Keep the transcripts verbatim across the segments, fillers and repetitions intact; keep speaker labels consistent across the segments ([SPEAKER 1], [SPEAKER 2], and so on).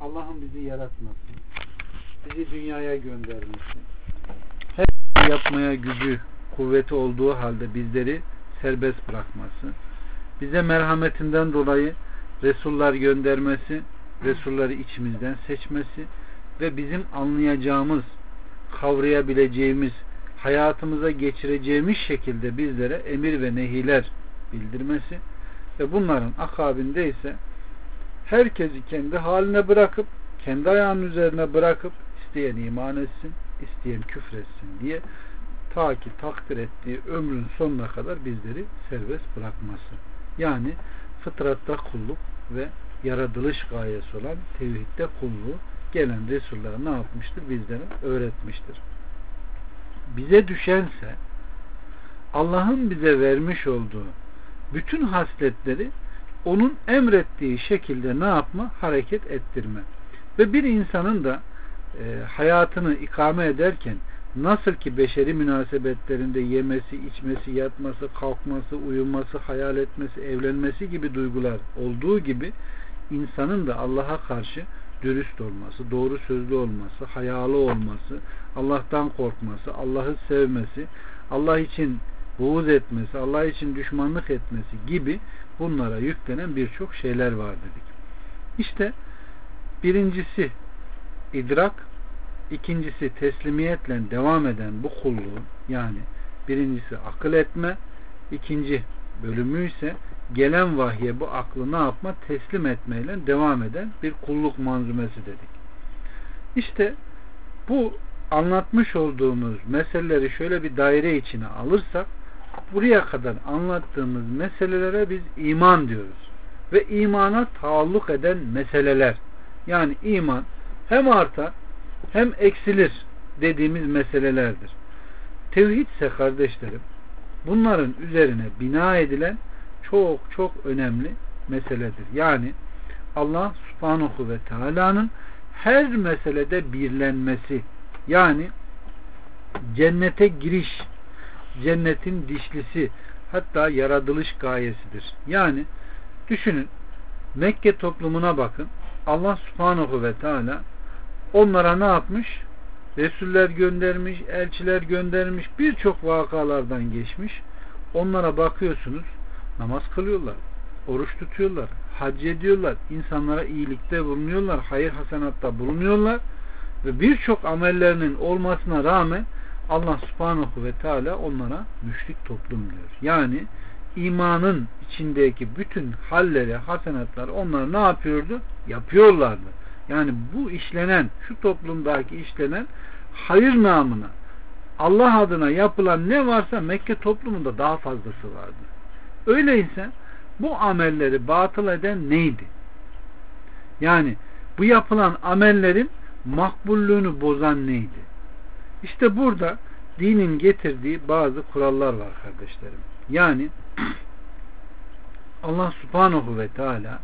[SPEAKER 1] Allah'ın bizi yaratması, bizi dünyaya göndermesi, her şeyi yapmaya gücü, kuvveti olduğu halde bizleri serbest bırakması, bize merhametinden dolayı Resullar göndermesi, Resulları içimizden seçmesi ve bizim anlayacağımız, kavrayabileceğimiz, hayatımıza geçireceğimiz şekilde bizlere emir ve nehiler bildirmesi ve bunların akabinde ise herkesi kendi haline bırakıp, kendi ayağının üzerine bırakıp isteyen iman etsin, isteyen küfretsin diye ta ki takdir ettiği ömrün sonuna kadar bizleri serbest bırakması. Yani fıtratta kulluk ve yaratılış gayesi olan tevhidde kulluğu gelen Resuller ne yapmıştır? Bizlere öğretmiştir. Bize düşense Allah'ın bize vermiş olduğu bütün hasletleri onun emrettiği şekilde ne yapma? Hareket ettirme. Ve bir insanın da e, hayatını ikame ederken nasıl ki beşeri münasebetlerinde yemesi, içmesi, yatması, kalkması, uyuması, hayal etmesi, evlenmesi gibi duygular olduğu gibi insanın da Allah'a karşı dürüst olması, doğru sözlü olması, hayalı olması, Allah'tan korkması, Allah'ı sevmesi, Allah için buğz etmesi, Allah için düşmanlık etmesi gibi bunlara yüklenen birçok şeyler var dedik. İşte birincisi idrak, ikincisi teslimiyetle devam eden bu kulluğu, yani birincisi akıl etme, ikinci bölümü ise gelen vahye bu aklı ne yapma? Teslim etmeyle devam eden bir kulluk manzumesi dedik. İşte bu anlatmış olduğumuz meseleleri şöyle bir daire içine alırsak, buraya kadar anlattığımız meselelere biz iman diyoruz. Ve imana taalluk eden meseleler. Yani iman hem artar hem eksilir dediğimiz meselelerdir. Tevhid ise kardeşlerim, bunların üzerine bina edilen çok çok önemli meseledir. Yani Allah Subhanahu ve Teala'nın her meselede birlenmesi, yani cennete giriş, cennetin dişlisi, hatta yaratılış gayesidir. Yani düşünün, Mekke toplumuna bakın. Allah Subhanahu ve Teala onlara ne yapmış? Resuller göndermiş, elçiler göndermiş, birçok vakalardan geçmiş. Onlara bakıyorsunuz, namaz kılıyorlar, oruç tutuyorlar, hac ediyorlar, insanlara iyilikte bulunuyorlar, hayır hasenatta bulunuyorlar ve birçok amellerinin olmasına rağmen Allah Subhanahu ve Teala onlara müşrik toplum diyor. Yani imanın içindeki bütün halleri, hasenatları onlar ne yapıyordu? Yapıyorlardı. Yani bu işlenen, şu toplumdaki işlenen hayır namına, Allah adına yapılan ne varsa Mekke toplumunda daha fazlası vardı. Öyleyse bu amelleri batıl eden neydi? Yani bu yapılan amellerin makbullüğünü bozan neydi? İşte burada dinin getirdiği bazı kurallar var kardeşlerim. Yani Allah Subhanahu ve Teala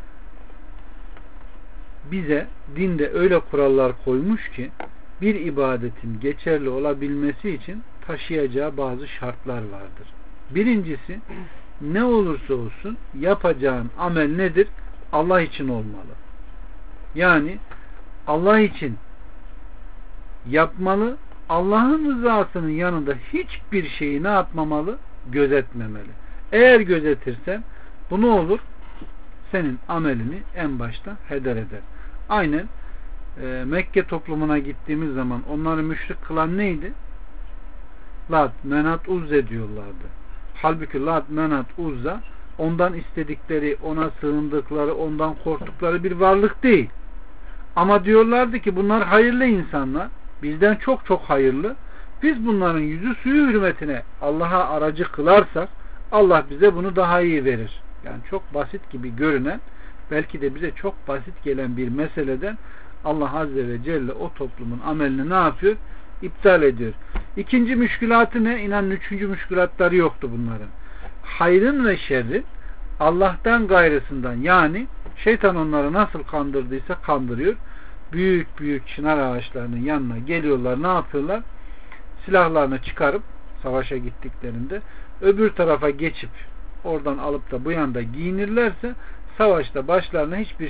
[SPEAKER 1] bize dinde öyle kurallar koymuş ki bir ibadetin geçerli olabilmesi için taşıyacağı bazı şartlar vardır. Birincisi, ne olursa olsun yapacağın amel nedir? Allah için olmalı. Yani Allah için yapmalı, Allah'ın rızasının yanında hiçbir şeyi ne yapmamalı? Gözetmemeli. Eğer gözetirsen bu ne olur? Senin amelini en başta heder eder. Aynen e, Mekke toplumuna gittiğimiz zaman onları müşrik kılan neydi? Lat, Menat, Uzze diyorlardı. Halbuki Lat, Menat, Uzza ondan istedikleri, ona sığındıkları, ondan korktukları bir varlık değil. Ama diyorlardı ki bunlar hayırlı insanlar, bizden çok çok hayırlı. Biz bunların yüzü suyu hürmetine Allah'a aracı kılarsak Allah bize bunu daha iyi verir. Yani çok basit gibi görünen, belki de bize çok basit gelen bir meseleden Allah Azze ve Celle o toplumun amelini ne yapıyor? İptal ediyor. İkinci müşkülatı ne? İnanın üçüncü müşkülatları yoktu bunların. Hayrın ve şerrin Allah'tan gayrısından, yani şeytan onları nasıl kandırdıysa kandırıyor. Büyük büyük çınar ağaçlarının yanına geliyorlar, ne yapıyorlar? Silahlarını çıkarıp savaşa gittiklerinde öbür tarafa geçip oradan alıp da bu yanda giyinirlerse savaşta başlarına hiçbir şey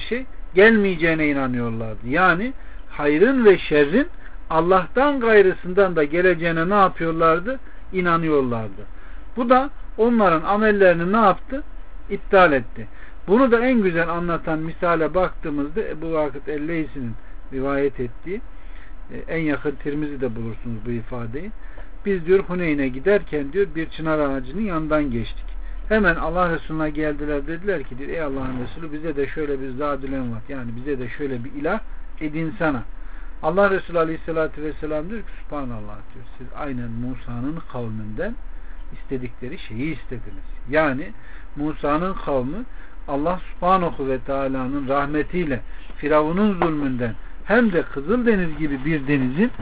[SPEAKER 1] gelmeyeceğine inanıyorlardı. Yani hayrın ve şerrin Allah'tan gayrısından da geleceğine ne yapıyorlardı? İnanıyorlardı. Bu da onların amellerini ne yaptı? İptal etti. Bunu da en güzel anlatan misale baktığımızda Ebu Vakıt el-Leysi'nin rivayet ettiği, en yakın Tirmizi'de bulursunuz bu ifadeyi. Biz diyor Huneyn'e giderken diyor bir çınar ağacının yanından geçtik. Hemen Allah Resulü'ne geldiler, dediler ki diyor, ey Allah'ın Resulü bize de şöyle bir zadülen var. Yani bize de şöyle bir ilah edinsana. Allah Resulü Aleyhisselatü Vesselam diyor ki Subhanallah diyor. Siz aynen Musa'nın kavminden istedikleri şeyi istediniz. Yani Musa'nın kavmi Allah Subhanahu ve Teala'nın rahmetiyle Firavun'un zulmünden hem de Kızıldeniz gibi bir denizin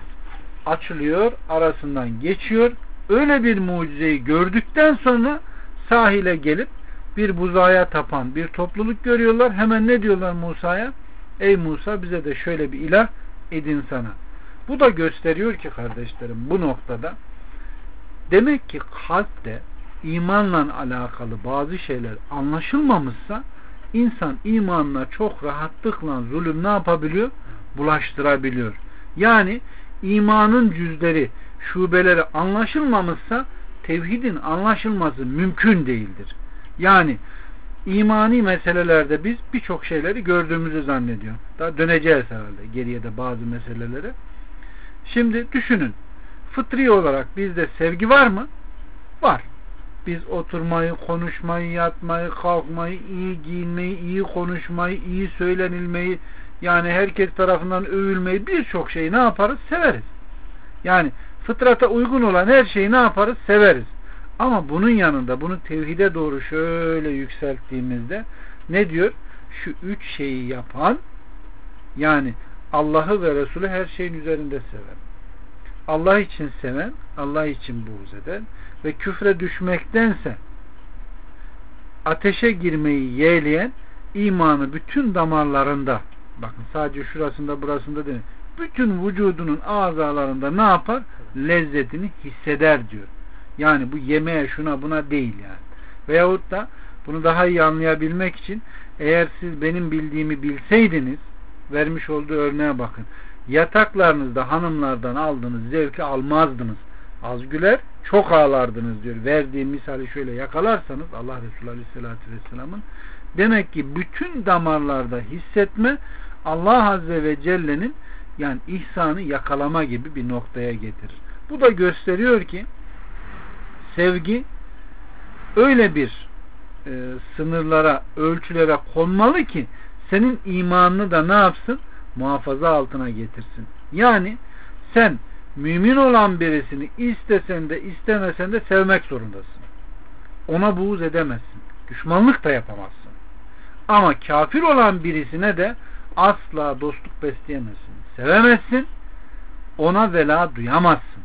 [SPEAKER 1] açılıyor, arasından geçiyor. Öyle bir mucizeyi gördükten sonra sahile gelip bir buzağa tapan bir topluluk görüyorlar. Hemen ne diyorlar Musa'ya? Ey Musa bize de şöyle bir ilah edin sana. Bu da gösteriyor ki kardeşlerim bu noktada demek ki kalpte imanla alakalı bazı şeyler anlaşılmamışsa insan imanına çok rahatlıkla zulüm ne yapabiliyor? Bulaştırabiliyor. Yani imanın cüzleri, şubeleri anlaşılmamışsa tevhidin anlaşılması mümkün değildir. Yani imani meselelerde biz birçok şeyleri gördüğümüzü zannediyorum. Daha döneceğiz herhalde geriye de bazı meselelere. Şimdi düşünün. Fıtri olarak bizde sevgi var mı? Var. Biz oturmayı, konuşmayı, yatmayı, kalkmayı, iyi giyinmeyi, iyi konuşmayı, iyi söylenilmeyi, yani herkes tarafından övülmeyi, birçok şeyi ne yaparız? Severiz. Yani fıtrata uygun olan her şeyi ne yaparız? Severiz. Ama bunun yanında bunu tevhide doğru şöyle yükselttiğimizde ne diyor? Şu üç şeyi yapan, yani Allah'ı ve Resulü her şeyin üzerinde seven, Allah için seven, Allah için buğz eden ve küfre düşmektense ateşe girmeyi yeğleyen, imanı bütün damarlarında, bakın sadece şurasında burasında değil, bütün vücudunun azalarında ne yapar? Lezzetini hisseder diyor. Yani bu yemeğe, şuna buna değil yani. Veyahut da bunu daha iyi anlayabilmek için eğer siz benim bildiğimi bilseydiniz, vermiş olduğu örneğe bakın. Yataklarınızda hanımlardan aldığınız zevki almazdınız. Az güler, çok ağlardınız diyor. Verdiği misali şöyle yakalarsanız Allah Resulü Aleyhisselatü Vesselam'ın, demek ki bütün damarlarda hissetme Allah Azze ve Celle'nin yani ihsanı yakalama gibi bir noktaya getirir. Bu da gösteriyor ki sevgi öyle bir e, sınırlara, ölçülere konmalı ki senin imanını da ne yapsın? Muhafaza altına getirsin. Yani sen mümin olan birisini istesen de istemesen de sevmek zorundasın. Ona buğz edemezsin. Düşmanlık da yapamazsın. Ama kafir olan birisine de asla dostluk besleyemezsin. Sevemezsin. Ona vela duyamazsın.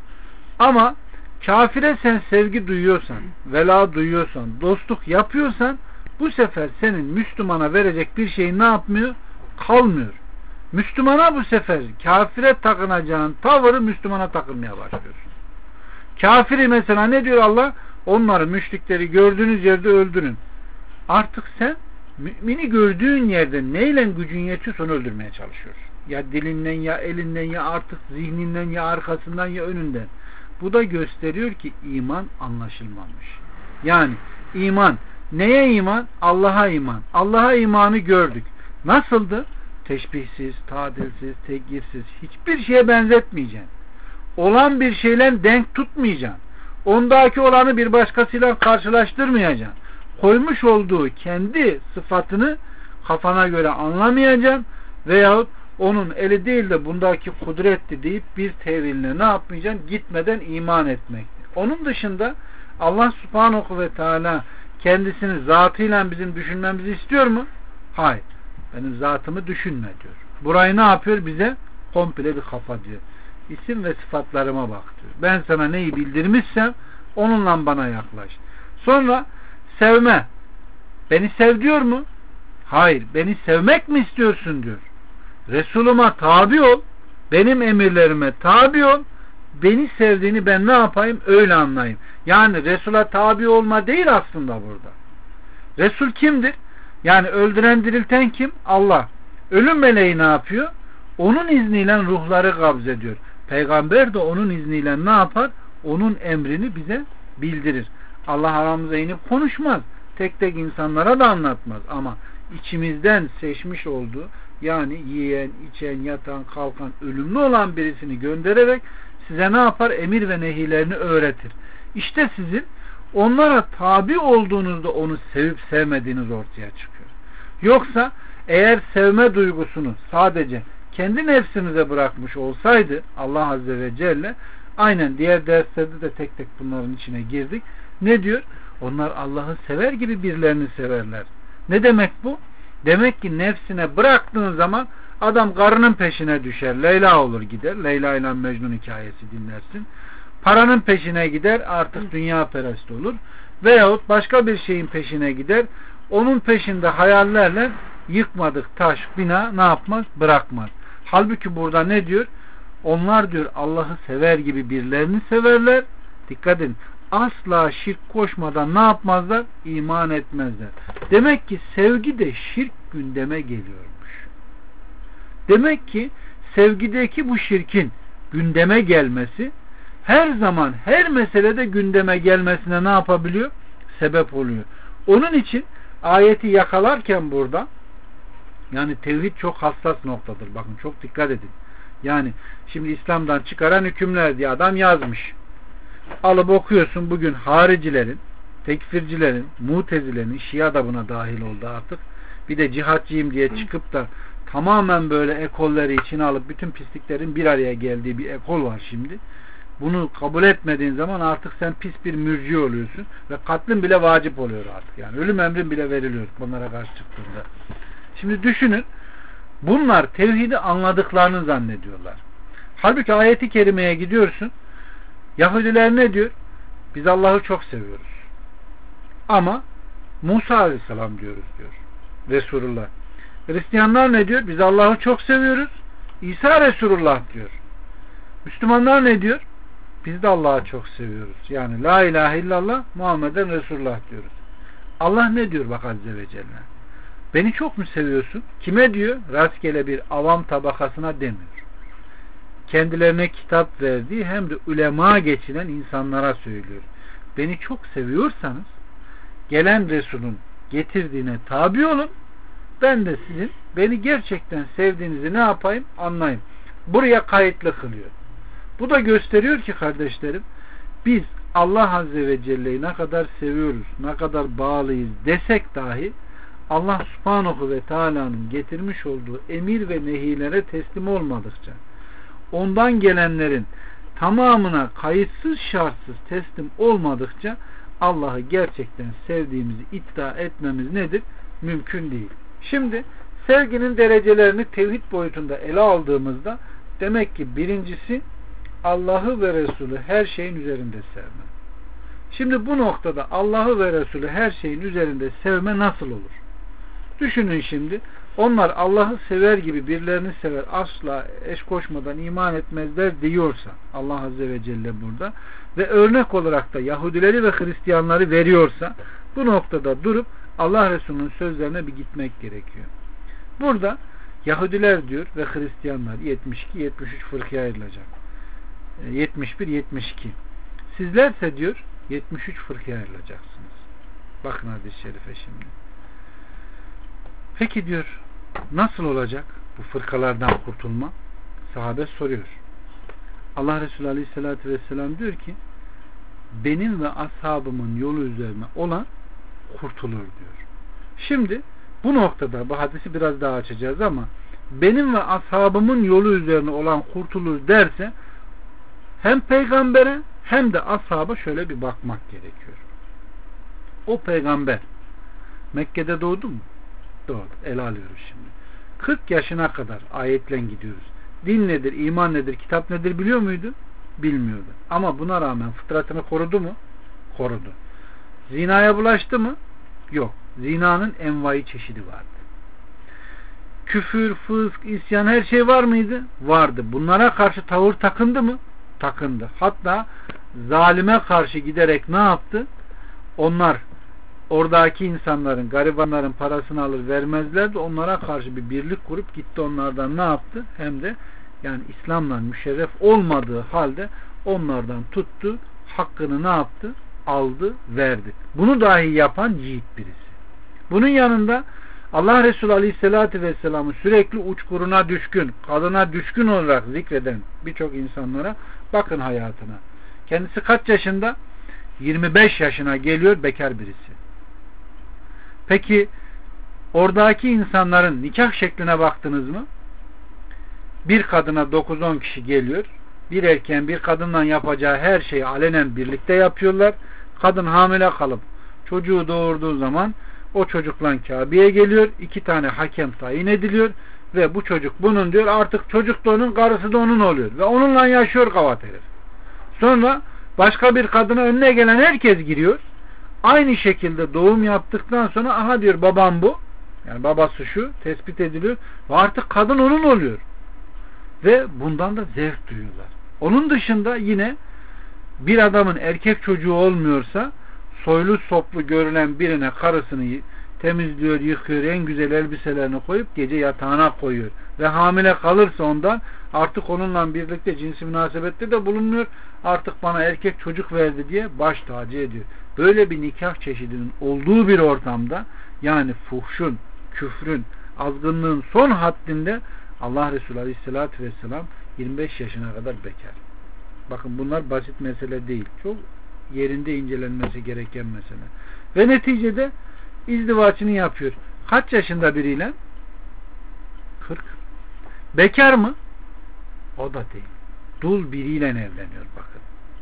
[SPEAKER 1] Ama kafire sen sevgi duyuyorsan, vela duyuyorsan, dostluk yapıyorsan bu sefer senin Müslümana verecek bir şey ne yapmıyor? Kalmıyor. Müslümana bu sefer kafire takınacağın tavırı Müslümana takılmaya başlıyorsun. Kafiri mesela ne diyor Allah? Onları, müşrikleri gördüğünüz yerde öldürün. Artık sen mümini gördüğün yerde neyle gücün yetiyorsa onu öldürmeye çalışıyorsun. Ya dilinden, ya elinden, ya artık zihninden, ya arkasından, ya önünden. Bu da gösteriyor ki iman anlaşılmamış. Yani iman, neye iman? Allah'a iman. Allah'a imanı gördük. Nasıldı? Teşbihsiz, tadilsiz, tekgirsiz, hiçbir şeye benzetmeyeceksin. Olan bir şeyle denk tutmayacaksın. Ondaki olanı bir başkasıyla karşılaştırmayacaksın. Koymuş olduğu kendi sıfatını kafana göre anlamayacaksın veyahut onun eli değil de bundaki kudretti deyip bir teviline ne yapmayacaksın? Gitmeden iman etmektir. Onun dışında Allah Subhanahu ve Teala kendisini zatıyla bizim düşünmemizi istiyor mu? Hayır. Benim zatımı düşünme diyor. Burayı ne yapıyor? Bize komple bir kafa diyor. İsim ve sıfatlarıma bak diyor. Ben sana neyi bildirmişsem onunla bana yaklaş. Sonra sevme. Beni sev diyor mu? Hayır. Beni sevmek mi istiyorsun diyor. Resulüme tabi ol. Benim emirlerime tabi ol. Beni sevdiğini ben ne yapayım? Öyle anlayayım. Yani Resul'a tabi olma değil aslında burada. Resul kimdir? Yani öldüren dirilten kim? Allah. Ölüm meleği ne yapıyor? Onun izniyle ruhları kabz ediyor. Peygamber de onun izniyle ne yapar? Onun emrini bize bildirir. Allah aramıza inip konuşmaz. Tek tek insanlara da anlatmaz. Ama içimizden seçmiş olduğu, yani yiyen, içen, yatan, kalkan, ölümlü olan birisini göndererek size ne yapar? Emir ve nehilerini öğretir. İşte sizin onlara tabi olduğunuzda onu sevip sevmediğiniz ortaya çıkıyor. Yoksa eğer sevme duygusunu sadece kendi nefsinize bırakmış olsaydı Allah Azze ve Celle, aynen diğer derslerde de tek tek bunların içine girdik. Ne diyor? Onlar Allah'ı sever gibi birilerini severler. Ne demek bu? Demek ki nefsine bıraktığın zaman adam karının peşine düşer. Leyla olur gider. Leyla ile Mecnun hikayesi dinlersin. Paranın peşine gider. Artık dünya perest olur. Veyahut başka bir şeyin peşine gider. Onun peşinde hayallerle yıkmadık taş, bina ne yapmaz? Bırakmaz. Halbuki burada ne diyor? Onlar diyor Allah'ı sever gibi birilerini severler. Dikkat edin. Asla şirk koşmadan ne yapmazlar? İman etmezler. Demek ki sevgi de şirk gündeme geliyormuş. Demek ki sevgideki bu şirkin gündeme gelmesi her zaman her meselede gündeme gelmesine ne yapabiliyor? Sebep oluyor. Onun için ayeti yakalarken burada, yani tevhid çok hassas noktadır. Bakın çok dikkat edin. Yani şimdi İslam'dan çıkaran hükümler diye adam yazmış. Alıp okuyorsun, bugün haricilerin, tekfircilerin, mutezilerin, Şia da buna dahil oldu artık. Bir de cihatçıyım diye çıkıp da tamamen böyle ekolleri içine alıp bütün pisliklerin bir araya geldiği bir ekol var şimdi. Bunu kabul etmediğin zaman artık sen pis bir mürci oluyorsun ve katlin bile vacip oluyor artık. Yani ölüm emrin bile veriliyor bunlara karşı çıktığında. Şimdi düşünün, bunlar tevhidi anladıklarını zannediyorlar. Halbuki ayeti kerimeye gidiyorsun, Yahudiler ne diyor? Biz Allah'ı çok seviyoruz. Ama Musa Aleyhisselam diyoruz diyor. Resulullah. Hristiyanlar ne diyor? Biz Allah'ı çok seviyoruz. İsa Resulullah diyor. Müslümanlar ne diyor? Biz de Allah'ı çok seviyoruz. Yani la ilahe illallah Muhammeden Resulullah diyoruz. Allah ne diyor bak Azze ve Celle? Beni çok mu seviyorsun? Kime diyor? Rastgele bir avam tabakasına demiyor. Kendilerine kitap verdiği hem de ulema geçinen insanlara söylüyor. Beni çok seviyorsanız gelen Resul'ün getirdiğine tabi olun. Ben de sizin beni gerçekten sevdiğinizi ne yapayım? Anlayın. Buraya kayıtlı kılıyor. Bu da gösteriyor ki kardeşlerim, biz Allah Azze ve Celle'yi ne kadar seviyoruz, ne kadar bağlıyız desek dahi Allah Subhanahu ve Teala'nın getirmiş olduğu emir ve nehilere teslim olmadıkça, ondan gelenlerin tamamına kayıtsız şartsız teslim olmadıkça Allah'ı gerçekten sevdiğimizi iddia etmemiz nedir? Mümkün değil. Şimdi sevginin derecelerini tevhid boyutunda ele aldığımızda demek ki birincisi Allah'ı ve Resulü her şeyin üzerinde sevme. Şimdi bu noktada Allah'ı ve Resulü her şeyin üzerinde sevme nasıl olur? Düşünün şimdi. Onlar Allah'ı sever gibi birilerini sever, asla eş koşmadan iman etmezler diyorsa Allah Azze ve Celle burada ve örnek olarak da Yahudileri ve Hristiyanları veriyorsa bu noktada durup Allah Resulü'nün sözlerine bir gitmek gerekiyor. Burada Yahudiler diyor ve Hristiyanlar yetmiş iki yetmiş üç fırkaya ayrılacak. yetmiş bir yetmiş iki. Sizlerse diyor yetmiş üç fırkaya ayrılacaksınız. Bakın hadis-i şerife şimdi. Peki diyor, nasıl olacak bu fırkalardan kurtulma? Sahabe soruyor. Allah Resulü Aleyhisselatü Vesselam diyor ki, benim ve ashabımın yolu üzerine olan kurtulur diyor. Şimdi bu noktada bu hadisi biraz daha açacağız ama benim ve ashabımın yolu üzerine olan kurtulur derse hem peygambere hem de ashaba şöyle bir bakmak gerekiyor. O peygamber Mekke'de doğdu mu? Doğru. Ele alıyoruz şimdi. kırk yaşına kadar ayetle gidiyoruz. Din nedir, iman nedir, kitap nedir biliyor muydu? Bilmiyordu. Ama buna rağmen fıtratını korudu mu? Korudu. Zinaya bulaştı mı? Yok. Zinanın envai çeşidi vardı. Küfür, fısk, isyan her şey var mıydı? Vardı. Bunlara karşı tavır takındı mı? Takındı. Hatta zalime karşı giderek ne yaptı? Onlar oradaki insanların, garibanların parasını alır vermezlerdi. Onlara karşı bir birlik kurup gitti onlardan ne yaptı? Hem de yani İslam'la müşerref olmadığı halde onlardan tuttu, hakkını ne yaptı? Aldı, verdi. Bunu dahi yapan yiğit birisi. Bunun yanında Allah Resulü Aleyhisselatü Vesselam'ı sürekli uçkuruna düşkün, kadına düşkün olarak zikreden birçok insanlara bakın hayatına. Kendisi kaç yaşında? yirmi beş yaşına geliyor, bekar birisi. Peki oradaki insanların nikah şekline baktınız mı? Bir kadına dokuz on kişi geliyor. Bir erkeğin bir kadınla yapacağı her şeyi alenen birlikte yapıyorlar. Kadın hamile kalıp çocuğu doğurduğu zaman o çocukla Kabe'ye geliyor. İki tane hakem tayin ediliyor ve bu çocuk bunun diyor, artık çocuk da onun, karısı da onun oluyor. Ve onunla yaşıyor kavat herif. Sonra başka bir kadına önüne gelen herkes giriyor. Aynı şekilde doğum yaptıktan sonra aha diyor babam bu. Yani babası şu tespit ediliyor. Ve artık kadın onun oluyor. Ve bundan da zevk duyuyorlar. Onun dışında yine bir adamın erkek çocuğu olmuyorsa soylu soplu görülen birine karısını temizliyor, yıkıyor, en güzel elbiselerini koyup gece yatağına koyuyor. Ve hamile kalırsa ondan artık onunla birlikte cinsi münasebette de bulunmuyor. Artık bana erkek çocuk verdi diye baş tacı ediyor. Böyle bir nikah çeşidinin olduğu bir ortamda, yani fuhşun, küfrün, azgınlığın son haddinde Allah Resulü Aleyhisselatü Vesselam yirmi beş yaşına kadar bekar. Bakın bunlar basit mesele değil. Çok yerinde incelenmesi gereken mesele. Ve neticede izdivaçını yapıyor. Kaç yaşında biriyle? kırk. Bekar mı? O da değil. Dul biriyle evleniyor bakın.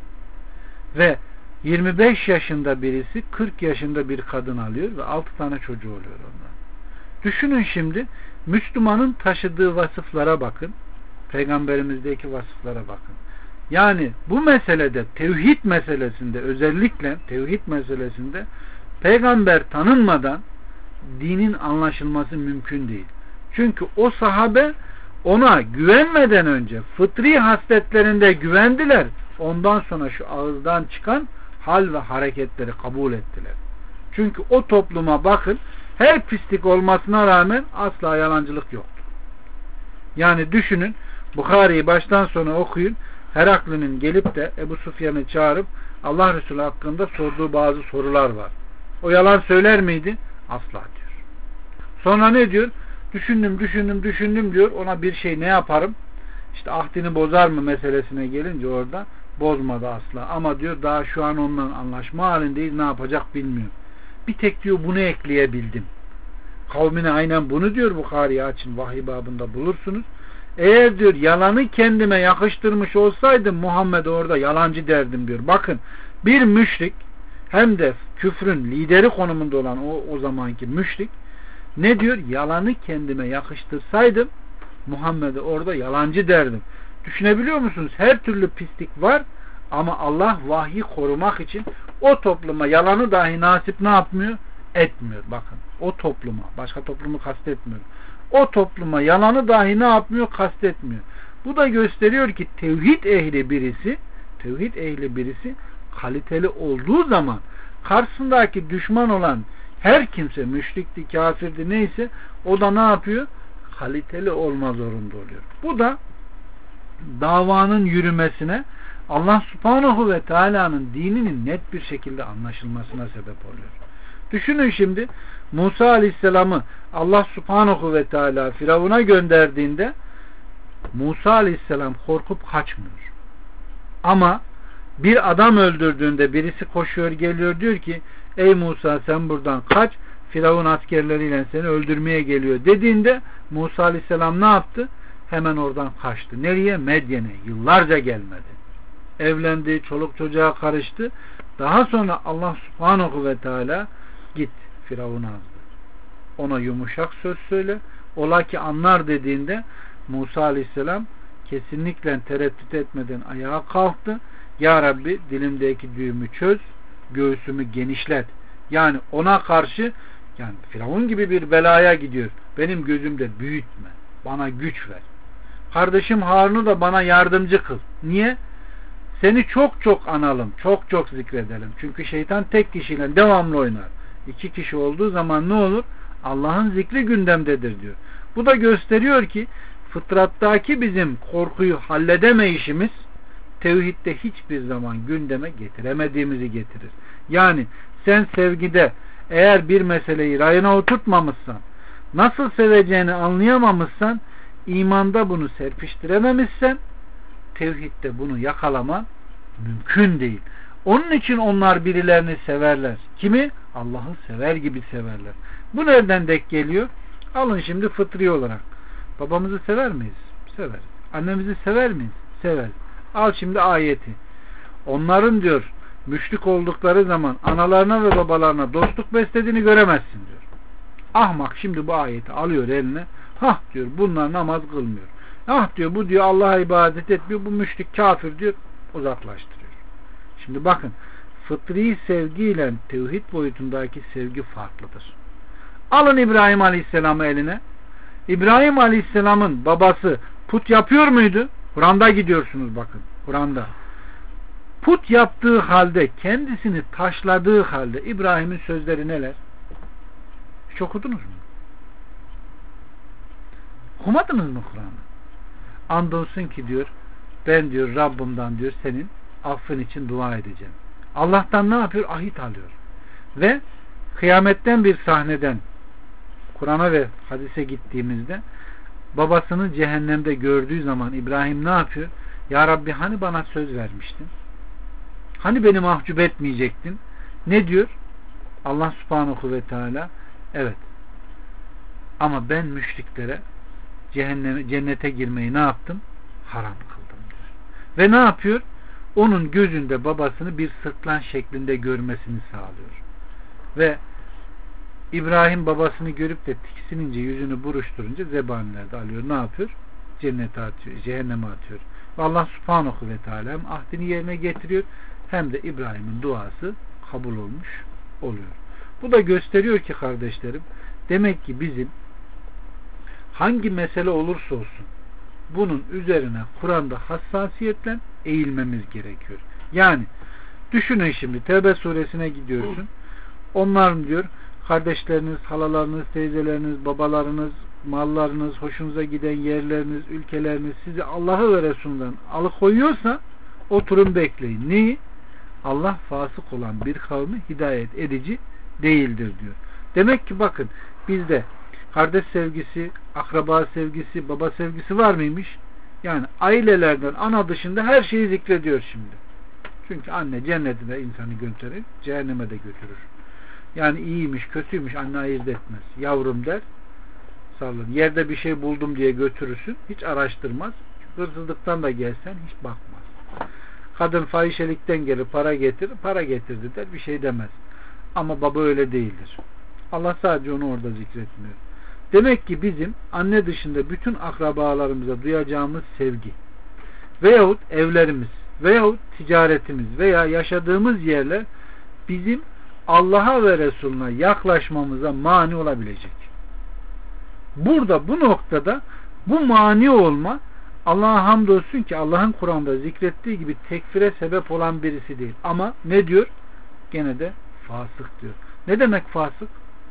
[SPEAKER 1] Ve yirmi beş yaşında birisi kırk yaşında bir kadın alıyor ve altı tane çocuğu oluyor ondan. Düşünün şimdi Müslümanın taşıdığı vasıflara bakın. Peygamberimizdeki vasıflara bakın. Yani bu meselede, tevhid meselesinde, özellikle tevhid meselesinde peygamber tanınmadan dinin anlaşılması mümkün değil. Çünkü o sahabe ona güvenmeden önce fıtri hasletlerinde güvendiler. Ondan sonra şu ağızdan çıkan hal ve hareketleri kabul ettiler. Çünkü o topluma bakın, her pislik olmasına rağmen asla yalancılık yoktu. Yani düşünün, Bukhari'yi baştan sona okuyun. Herakli'nin gelip de Ebu Sufyan'ı çağırıp Allah Resulü hakkında sorduğu bazı sorular var. O yalan söyler miydi? Asla diyor. Sonra ne diyor? Düşündüm, düşündüm, düşündüm diyor. Ona bir şey ne yaparım? İşte ahdini bozar mı meselesine gelince orada bozmadı asla. Ama diyor daha şu an onunla anlaşma halindeyiz. Ne yapacak bilmiyorum. Bir tek diyor bunu ekleyebildim. Kavmine aynen bunu diyor, Bukhari'yi açın, vahiy babında bulursunuz. Eğer diyor yalanı kendime yakıştırmış olsaydım Muhammed'e orada yalancı derdim diyor. Bakın, bir müşrik, hem de küfrün lideri konumunda olan o, o zamanki müşrik ne diyor? Yalanı kendime yakıştırsaydım Muhammed'e orada yalancı derdim. Düşünebiliyor musunuz? Her türlü pislik var ama Allah vahyi korumak için o topluma yalanı dahi nasip ne yapmıyor? Etmiyor. Bakın, o topluma, başka toplumu kastetmiyor. O topluma yalanı dahi ne yapmıyor? Kastetmiyor. Bu da gösteriyor ki tevhid ehli birisi, tevhid ehli birisi kaliteli olduğu zaman karşısındaki düşman olan her kimse, müşrikti, kafirdi, neyse, o da ne yapıyor? Kaliteli olma zorunda oluyor. Bu da davanın yürümesine, Allah Subhanahu ve Teala'nın dininin net bir şekilde anlaşılmasına sebep oluyor. Düşünün şimdi, Musa Aleyhisselam'ı Allah Subhanahu ve Teala Firavun'a gönderdiğinde Musa Aleyhisselam korkup kaçmıyor. Ama bir adam öldürdüğünde birisi koşuyor geliyor, diyor ki ey Musa sen buradan kaç, Firavun askerleriyle seni öldürmeye geliyor dediğinde Musa Aleyhisselam ne yaptı? Hemen oradan kaçtı. Nereye? Medyen'e. Yıllarca gelmedi. Evlendi, çoluk çocuğa karıştı. Daha sonra Allah Subhanahu ve Teala git Firavun'a azdı. Ona yumuşak söz söyle. Ola ki anlar dediğinde Musa Aleyhisselam kesinlikle tereddüt etmeden ayağa kalktı. Ya Rabbi dilimdeki düğümü çöz, göğsümü genişlet. Yani ona karşı, yani Firavun gibi bir belaya gidiyor. Benim gözümde büyütme. Bana güç ver. Kardeşim Harun'u da bana yardımcı kıl. Niye? Seni çok çok analım, çok çok zikredelim. Çünkü şeytan tek kişiyle devamlı oynar. İki kişi olduğu zaman ne olur? Allah'ın zikri gündemdedir diyor. Bu da gösteriyor ki fıtrattaki bizim korkuyu halledemeyişimiz tevhidde hiçbir zaman gündeme getiremediğimizi getirir. Yani sen sevgide eğer bir meseleyi rayına oturtmamışsan, nasıl seveceğini anlayamamışsan, imanda bunu serpiştirememişsen, tevhidde bunu yakalaman mümkün değil. Onun için onlar birilerini severler. Kimi? Allah'ı sever gibi severler. Bu nereden denk geliyor? Alın şimdi fıtri olarak. Babamızı sever miyiz? Severiz. Annemizi sever miyiz? Severiz. Al şimdi ayeti. Onların diyor müşrik oldukları zaman analarına ve babalarına dostluk beslediğini göremezsin diyor. Ahmak şimdi bu ayeti alıyor eline. Hah diyor bunlar namaz kılmıyor. Ah diyor bu diyor Allah'a ibadet etmiyor. Bu müşrik kafir diyor. Uzaklaştırıyor. Şimdi bakın fıtri sevgiyle tevhid boyutundaki sevgi farklıdır. Alın İbrahim Aleyhisselam'ı eline. İbrahim Aleyhisselam'ın babası put yapıyor muydu? Kur'an'da gidiyorsunuz bakın. Kur'an'da. Put yaptığı halde, kendisini taşladığı halde İbrahim'in sözleri neler? Hiç okudunuz mu? Okumadınız mı Kur'an'ı? Andolsun ki diyor, ben diyor Rabbimden diyor senin affın için dua edeceğim. Allah'tan ne yapıyor? Ahit alıyor. Ve kıyametten bir sahneden Kur'an'a ve hadise gittiğimizde babasını cehennemde gördüğü zaman İbrahim ne yapıyor? Ya Rabbi hani bana söz vermiştin? Hani beni mahcup etmeyecektin? Ne diyor? Allah Subhanahu ve Teala evet ama ben müşriklere cehenneme, cennete girmeyi ne yaptım? Haram kıldım diyor. Ve ne yapıyor? Onun gözünde babasını bir sırtlan şeklinde görmesini sağlıyor. Ve İbrahim babasını görüp de tiksinince yüzünü buruşturunca zebanilerde alıyor. Ne yapıyor? Cennete atıyor, cehenneme atıyor. Ve Allah Subhanahu ve Teala hem ahdini yerine getiriyor hem de İbrahim'in duası kabul olmuş oluyor. Bu da gösteriyor ki kardeşlerim, demek ki bizim hangi mesele olursa olsun bunun üzerine Kur'an'da hassasiyetle eğilmemiz gerekiyor. Yani düşünün şimdi Tevbe suresine gidiyorsun. Onların diyor kardeşleriniz, halalarınız, teyzeleriniz, babalarınız, mallarınız, hoşunuza giden yerleriniz, ülkeleriniz sizi Allah'ı ve Resulü'nden alıkoyuyorsa oturun bekleyin. Neyi? Allah fasık olan bir kavmi hidayet edici değildir diyor. Demek ki bakın bizde kardeş sevgisi, akraba sevgisi, baba sevgisi var mıymış? Yani ailelerden ana dışında her şeyi zikrediyor şimdi. Çünkü anne cennetine insanı götürür, cehenneme de götürür. Yani iyiymiş, kötüymüş anne ayırt etmez. Yavrum der, sallın. Yerde bir şey buldum diye götürürsün, hiç araştırmaz. Hırsızlıktan da gelsen hiç bakmaz. Kadın fahişelikten gelir, para getirir, para getirdi der, bir şey demez. Ama baba öyle değildir. Allah sadece onu orada zikretmiyor. Demek ki bizim anne dışında bütün akrabalarımıza duyacağımız sevgi veyahut evlerimiz veyahut ticaretimiz veya yaşadığımız yerler bizim Allah'a ve Resulüne yaklaşmamıza mani olabilecek. Burada bu noktada bu mani olma Allah'a hamdolsun ki Allah'ın Kur'an'da zikrettiği gibi tekfire sebep olan birisi değil. Ama ne diyor? Gene de fasık diyor. Ne demek fasık?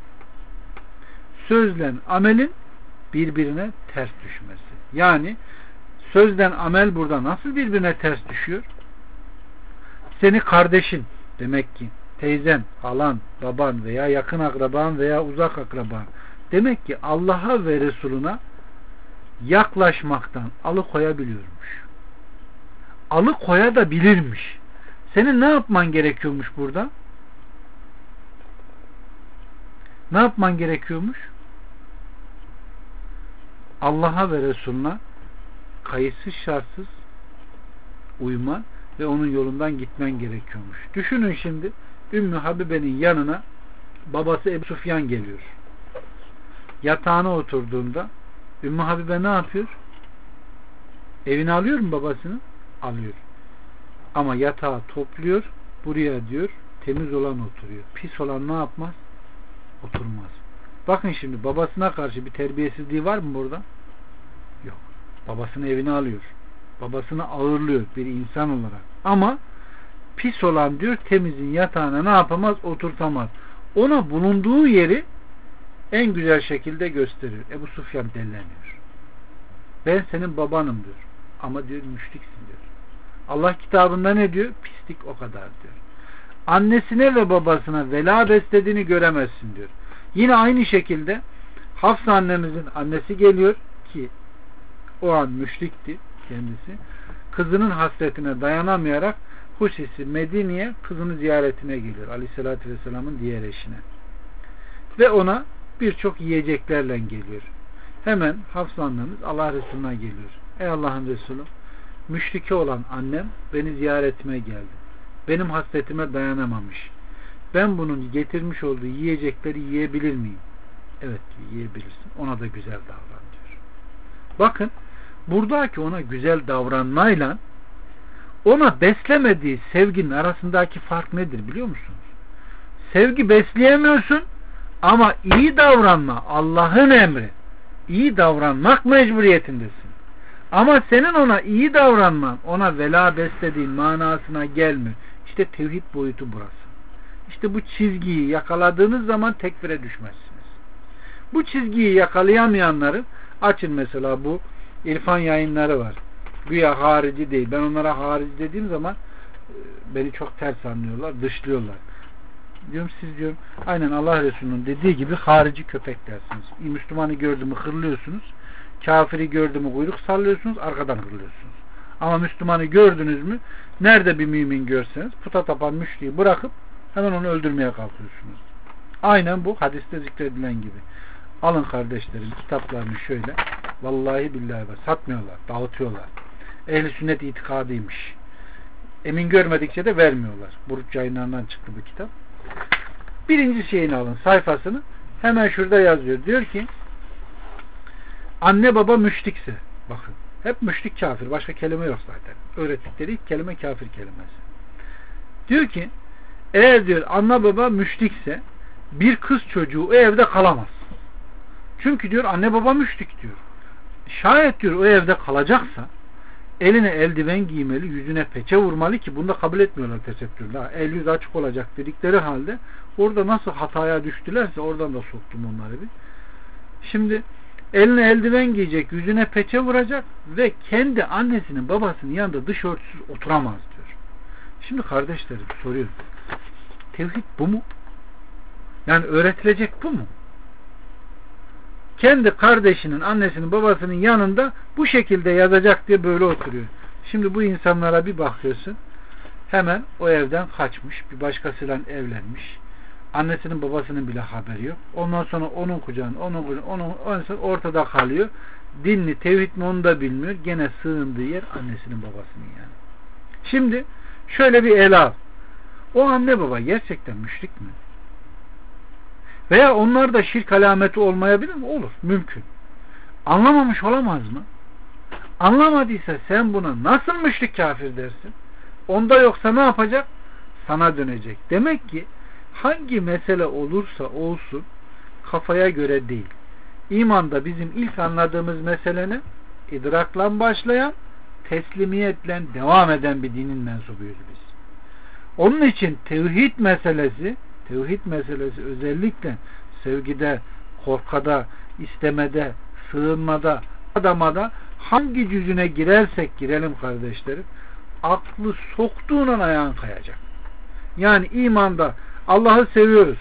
[SPEAKER 1] Sözle amelin birbirine ters düşmesi. Yani sözden amel burada nasıl birbirine ters düşüyor? Seni kardeşin demek ki teyzen, halan, baban veya yakın akraban veya uzak akraban demek ki Allah'a ve Resulüne yaklaşmaktan alıkoyabiliyormuş. Alıkoya da bilirmiş. Senin ne yapman gerekiyormuş burada? Ne yapman gerekiyormuş? Allah'a ve Resulüne kayıtsız şartsız uyman ve onun yolundan gitmen gerekiyormuş. Düşünün şimdi Ümmü Habibe'nin yanına babası Ebu Sufyan geliyor. Yatağına oturduğunda Ümmü Habibe ne yapıyor? Evine alıyor mu babasını? Alıyor. Ama yatağı topluyor, buraya diyor temiz olan oturuyor. Pis olan ne yapmaz? Oturmaz. Bakın şimdi babasına karşı bir terbiyesizliği var mı burada? Yok. Babasını evine alıyor. Babasını ağırlıyor bir insan olarak. Ama pis olan diyor temizin yatağına ne yapamaz? Oturtamaz. ona bulunduğu yeri en güzel şekilde gösteriyor. Ebu Sufyan delleniyor. Ben senin babanım diyor. Ama diyor müşriksin diyor. Allah kitabında ne diyor? Pislik o kadar diyor. Annesine ve babasına vela beslediğini göremezsin diyor. Yine aynı şekilde Hafsa annemizin annesi geliyor ki o an müşrikti kendisi. Kızının hasretine dayanamayarak husisi Medine'ye kızını ziyaretine geliyor. Aleyhissalatü Vesselam'ın diğer eşine. Ve ona birçok yiyeceklerle geliyor. Hemen Hafsa annemiz Allah Resulü'ne geliyor. Ey Allah'ın Resulü, müşrike olan annem beni ziyaretime geldi. Benim hasretime dayanamamış. Ben bunun getirmiş olduğu yiyecekleri yiyebilir miyim? Evet diyor, yiyebilirsin. Ona da güzel davran diyor. Bakın, buradaki ona güzel davranmayla ona beslemediği sevginin arasındaki fark nedir biliyor musunuz? Sevgi besleyemiyorsun ama iyi davranma Allah'ın emri. İyi davranmak mecburiyetindesin. Ama senin ona iyi davranman, ona vela beslediğin manasına gelmiyor. İşte tevhid boyutu burası. İşte bu çizgiyi yakaladığınız zaman tekfire düşmezsiniz. Bu çizgiyi yakalayamayanların, açın mesela bu İrfan yayınları var. Güya harici değil. Ben onlara harici dediğim zaman beni çok ters anlıyorlar, dışlıyorlar. Diyorum siz diyorum aynen Allah Resulü'nün dediği gibi harici köpek dersiniz. Müslümanı gördü mü hırlıyorsunuz. Kafiri gördü mü kuyruk sallıyorsunuz, arkadan hırlıyorsunuz. Ama Müslümanı gördünüz mü, nerede bir mümin görseniz puta tapan müşriği bırakıp hemen onu öldürmeye kalkıyorsunuz. Aynen bu hadiste zikredilen gibi. Alın kardeşlerim kitaplarını şöyle, vallahi billahi var, satmıyorlar, dağıtıyorlar. Ehl-i sünnet itikadıymış. Emin görmedikçe de vermiyorlar. Burç yayınlarından çıktı bu kitap. Birinci şeyini alın, sayfasını. Hemen şurada yazıyor. Diyor ki anne baba müşrikse, bakın hep müşrik kafir, başka kelime yok zaten. Öğrettikleri ilk kelime kafir kelimesi. Diyor ki eğer diyor anne baba müşrikse bir kız çocuğu o evde kalamaz. Çünkü diyor anne baba müşrik diyor. Şayet diyor o evde kalacaksa eline eldiven giymeli, yüzüne peçe vurmalı ki bunu da kabul etmiyorlar tesettürle. El yüz açık olacak dedikleri halde orada nasıl hataya düştülerse oradan da soktum onları bir. Şimdi eline eldiven giyecek, yüzüne peçe vuracak ve kendi annesinin babasının yanında dış örtüsüz oturamaz diyor. Şimdi kardeşlerim soruyorum. Tevhid bu mu? Yani öğretilecek bu mu? Kendi kardeşinin, annesinin, babasının yanında bu şekilde yazacak diye böyle oturuyor. Şimdi bu insanlara bir bakıyorsun, hemen o evden kaçmış, bir başkasıyla evlenmiş. Annesinin, babasının bile haberi yok. Ondan sonra onun kucağında, onun kucağında, onun, onun ortada kalıyor. Dinli, tevhid mi onu da bilmiyor. Gene sığındığı yer annesinin, babasının yani. Şimdi şöyle bir ele al. O anne baba gerçekten müşrik mi? Veya onlar da şirk alameti olmayabilir mi? Olur. Mümkün. Anlamamış olamaz mı? Anlamadıysa sen buna nasıl müşrik kafir dersin? Onda yoksa ne yapacak? Sana dönecek. Demek ki hangi mesele olursa olsun kafaya göre değil. İmanda bizim ilk anladığımız mesele ne? İdrakla başlayan, teslimiyetle devam eden bir dinin mensubuyuz biz. Onun için tevhid meselesi Tevhid meselesi özellikle sevgide, korkada, istemede, sığınmada, adamada hangi cüzüne girersek girelim kardeşlerim, aklı soktuğunun ayağın kayacak. Yani imanda Allah'ı seviyoruz.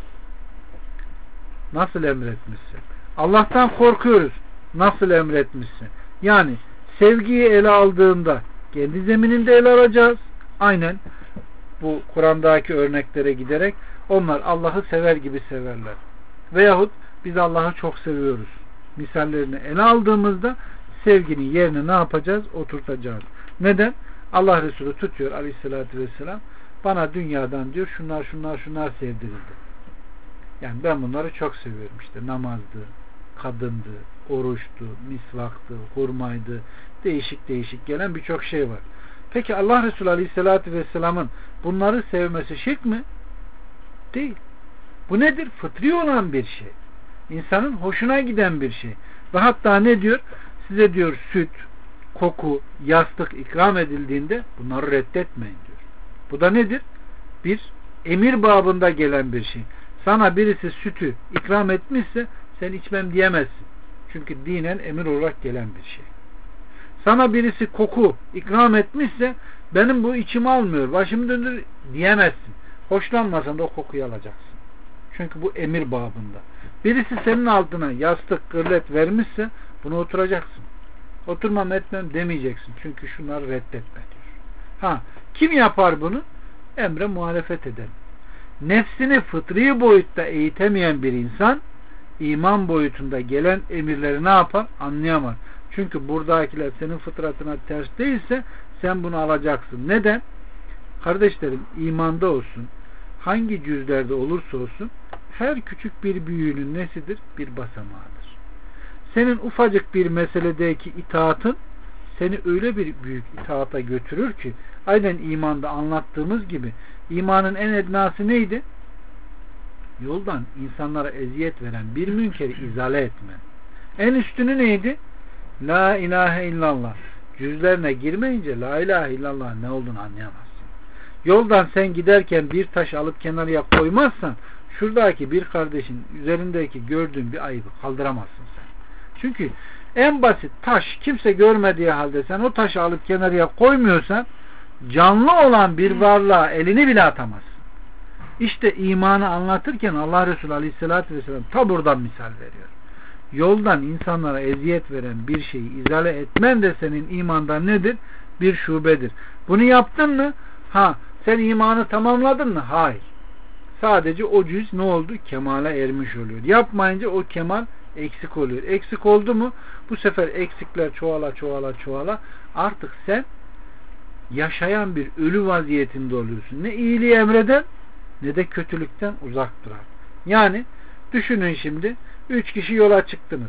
[SPEAKER 1] Nasıl emretmişsin? Allah'tan korkuyoruz. Nasıl emretmişsin? Yani sevgiyi ele aldığında kendi zemininde ele alacağız. Aynen bu Kur'an'daki örneklere giderek onlar Allah'ı sever gibi severler. Veyahut biz Allah'ı çok seviyoruz. Misallerini ele aldığımızda sevginin yerini ne yapacağız? Oturtacağız. Neden? Allah Resulü tutuyor aleyhissalatü vesselam. Bana dünyadan diyor şunlar şunlar şunlar sevdirildi. Yani ben bunları çok seviyorum işte. Namazdı, kadındı, oruçtu, misvaktı, hurmaydı. Değişik değişik gelen birçok şey var. Peki Allah Resulü aleyhissalatü vesselamın bunları sevmesi şirk mi? Değil. Bu nedir? Fıtri olan bir şey. İnsanın hoşuna giden bir şey. Ve hatta ne diyor? Size diyor süt, koku, yastık ikram edildiğinde bunları reddetmeyin diyor. Bu da nedir? Bir emir babında gelen bir şey. Sana birisi sütü ikram etmişse sen içmem diyemezsin. Çünkü dinen emir olarak gelen bir şey. Sana birisi koku ikram etmişse benim bu içimi almıyor, başımı döndür diyemezsin. Hoşlanmasan da o kokuyu alacaksın. Çünkü bu emir babında. Birisi senin altına yastık, gırlet vermişse buna oturacaksın. Oturmam etmem demeyeceksin. Çünkü şunları reddetme diyor. Ha, kim yapar bunu? Emre muhalefet eden. Nefsini fıtri boyutta eğitemeyen bir insan iman boyutunda gelen emirleri ne yapar? Anlayamaz. Çünkü buradakiler senin fıtratına ters değilse sen bunu alacaksın. Neden? Kardeşlerim, imanda olsun, hangi cüzlerde olursa olsun her küçük bir büyüğünün nesidir? Bir basamağıdır. Senin ufacık bir meseledeki itaatın seni öyle bir büyük itaata götürür ki aynen imanda anlattığımız gibi imanın en ednası neydi? Yoldan insanlara eziyet veren bir münkeri izale etmen. En üstünü neydi? La ilahe illallah. Cüzlerine girmeyince la ilahe illallah ne olduğunu anlayamazsın. Yoldan sen giderken bir taş alıp kenarıya koymazsan şuradaki bir kardeşin üzerindeki gördüğün bir ayıbı kaldıramazsın sen. Çünkü en basit taş kimse görmediği halde sen o taşı alıp kenarıya koymuyorsan canlı olan bir varlığa elini bile atamazsın. İşte imanı anlatırken Allah Resulü Aleyhisselatü Vesselam ta buradan misal veriyor. Yoldan insanlara eziyet veren bir şeyi izale etmen de senin imandan nedir? Bir şubedir. Bunu yaptın mı? Ha, sen imanı tamamladın mı? Hayır. Sadece o cüz ne oldu? Kemale ermiş oluyor. Yapmayınca o kemal eksik oluyor. Eksik oldu mu? Bu sefer eksikler çoğala çoğala çoğala artık sen yaşayan bir ölü vaziyetinde oluyorsun. Ne iyiliği emreden ne de kötülükten uzak durar. Yani düşünün şimdi üç kişi yola çıktınız.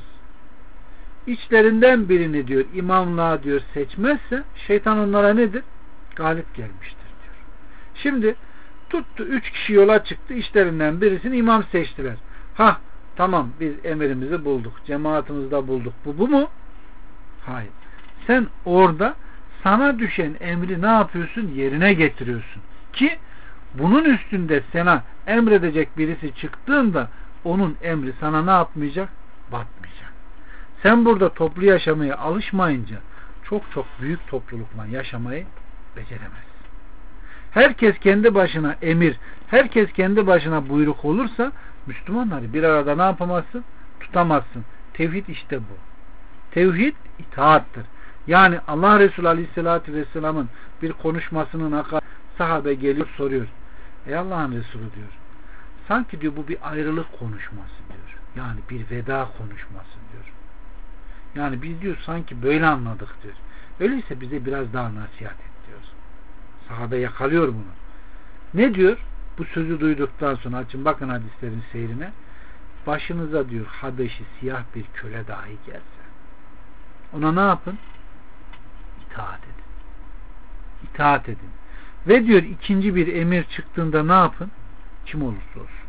[SPEAKER 1] İçlerinden birini diyor imamlığa diyor seçmezse şeytan onlara nedir? Galip gelmiştir diyor. Şimdi tuttu üç kişi yola çıktı, içlerinden birisini imam seçtiler. Ha tamam biz emirimizi bulduk. Cemaatimizde bulduk. Bu bu mu? Hayır. Sen orada sana düşen emri ne yapıyorsun? Yerine getiriyorsun. Ki bunun üstünde sana emredecek birisi çıktığında onun emri sana ne yapmayacak? Batmayacak. Sen burada toplu yaşamaya alışmayınca çok çok büyük toplulukla yaşamayı beceremezsin. Herkes kendi başına emir, herkes kendi başına buyruk olursa Müslümanları bir arada ne yapamazsın? Tutamazsın. Tevhid işte bu. Tevhid itaattır. Yani Allah Resulü Aleyhisselatü Vesselam'ın bir konuşmasının akabinde sahabe geliyor soruyor. Ey Allah'ın Resulü diyor. Sanki diyor bu bir ayrılık konuşması diyor. Yani bir veda konuşması diyor. Yani biz diyor sanki böyle anladık diyor. Öyleyse bize biraz daha nasihat et diyor. Sahabe yakalıyor bunu. Ne diyor? Bu sözü duyduktan sonra açın bakın hadislerin seyrine. Başınıza diyor Habeşi siyah bir köle dahi gelse. Ona ne yapın? İtaat edin. İtaat edin. Ve diyor ikinci bir emir çıktığında ne yapın? Kim olursa olsun.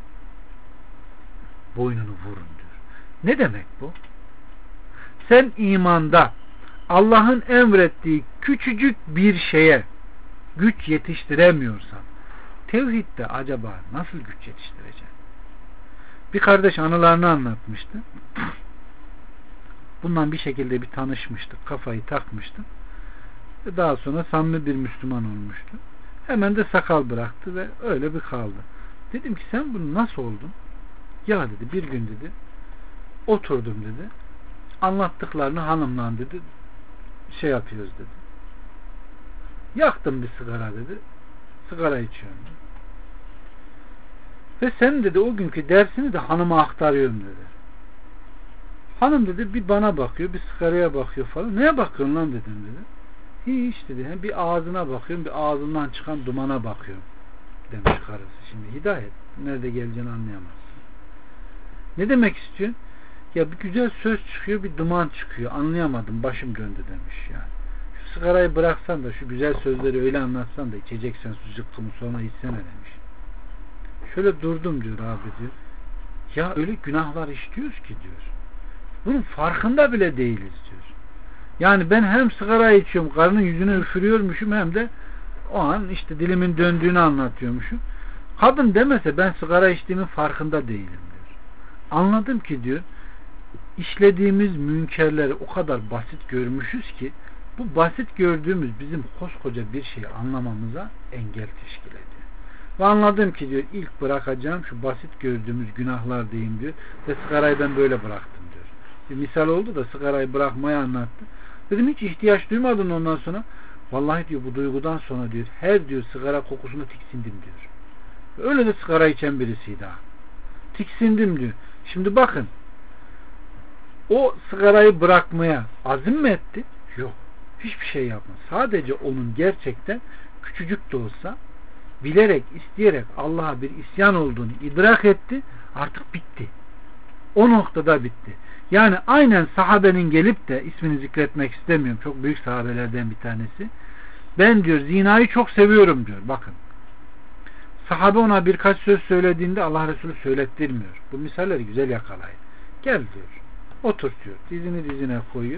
[SPEAKER 1] Boynunu vurun diyor. Ne demek bu? Sen imanda Allah'ın emrettiği küçücük bir şeye güç yetiştiremiyorsan tevhidde acaba nasıl güç yetiştireceksin? Bir kardeş anılarını anlatmıştı. Bundan bir şekilde bir tanışmıştık. Kafayı takmıştım. Ve daha sonra samimi bir Müslüman olmuştu. Hemen de sakal bıraktı ve öyle bir kaldı. Dedim ki sen bunu nasıl oldun? Ya dedi bir gün dedi oturdum dedi. Anlattıklarını hanımla dedi şey yapıyoruz dedi. Yaktım bir sigara dedi. Sigara içiyorum dedi. Ve sen dedi o günkü dersini de hanıma aktarıyorum dedi. Hanım dedi bir bana bakıyor, bir sigaraya bakıyor falan. Neye bakıyorsun lan dedim dedi. Hiç dedi. Hem bir ağzına bakıyorum, bir ağzından çıkan dumana bakıyorum demiş karısı. Şimdi hidayet nerede geleceğini anlayamazsın. Ne demek istiyorsun? Ya bir güzel söz çıkıyor, bir duman çıkıyor. Anlayamadım, başım döndü demiş yani. Şu sigarayı bıraksan da şu güzel sözleri öyle anlatsan da içeceksen su zıkkımı sonra içsene demiş. Şöyle durdum diyor abi diyor. Ya öyle günahlar işliyoruz ki diyor. Bunun farkında bile değiliz diyor. Yani ben hem sigara içiyorum, karının yüzüne üfürüyormuşum hem de o an işte dilimin döndüğünü anlatıyormuşum. Kadın demese ben sigara içtiğimin farkında değilim diyor. Anladım ki diyor, işlediğimiz münkerleri o kadar basit görmüşüz ki bu basit gördüğümüz bizim koskoca bir şeyi anlamamıza engel teşkil ediyor. Ve anladım ki diyor, ilk bırakacağım şu basit gördüğümüz günahlar diyeyim diyor. Ve sigarayı ben böyle bıraktım diyor. Bir misal oldu da sigarayı bırakmayı anlattı. Dedim hiç ihtiyaç duymadın ondan sonra. Vallahi diyor bu duygudan sonra diyor her diyor sigara kokusunu tiksindim diyor. Öyle de sigara içen birisiydi ha. Tiksindim diyor. Şimdi bakın, o sigarayı bırakmaya azim mi etti? Yok. Hiçbir şey yapmadı. Sadece onun gerçekten küçücük de olsa bilerek, isteyerek Allah'a bir isyan olduğunu idrak etti. Artık bitti. O noktada bitti. Yani aynen sahabenin gelip de, ismini zikretmek istemiyorum, çok büyük sahabelerden bir tanesi, ben diyor zinayı çok seviyorum diyor. Bakın. Sahabe ona birkaç söz söylediğinde Allah Resulü söylettirmiyor. Bu misalleri güzel yakalayın. Gel diyor. Oturtuyor. Dizini dizine koyuyor.